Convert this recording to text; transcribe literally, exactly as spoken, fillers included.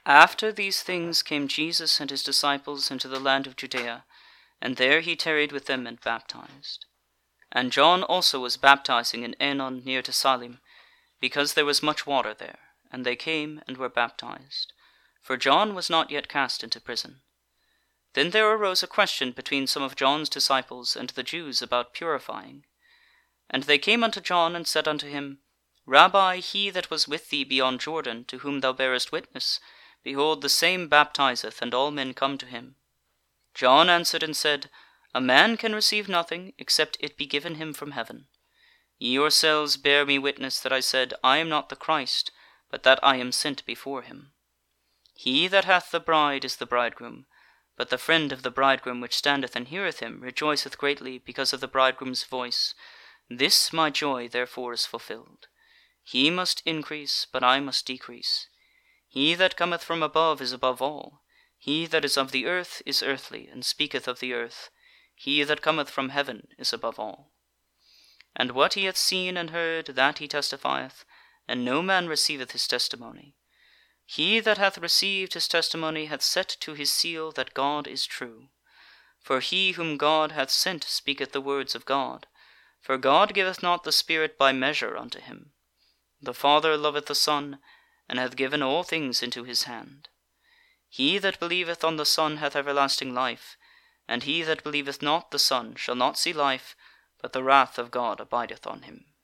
After these things came Jesus and his disciples into the land of Judea, and there he tarried with them and baptized. And John also was baptizing in Aenon near to Salim, because there was much water there, and they came and were baptized. For John was not yet cast into prison. Then there arose a question between some of John's disciples and the Jews about purifying. And they came unto John, and said unto him, Rabbi, he that was with thee beyond Jordan, to whom thou bearest witness, behold, the same baptizeth, and all men come to him. John answered and said, A man can receive nothing, except it be given him from heaven. Ye yourselves bear me witness that I said, I am not the Christ, but that I am sent before him. He that hath the bride is the bridegroom, but the friend of the bridegroom which standeth and heareth him rejoiceth greatly because of the bridegroom's voice. This my joy therefore is fulfilled. He must increase, but I must decrease. He that cometh from above is above all. He that is of the earth is earthly, and speaketh of the earth. He that cometh from heaven is above all. And what he hath seen and heard, that he testifieth, and no man receiveth his testimony. He that hath received his testimony hath set to his seal that God is true. For he whom God hath sent speaketh the words of God. For God giveth not the Spirit by measure unto him. The Father loveth the Son, and hath given all things into his hand. He that believeth on the Son hath everlasting life, and he that believeth not the Son shall not see life, but the wrath of God abideth on him.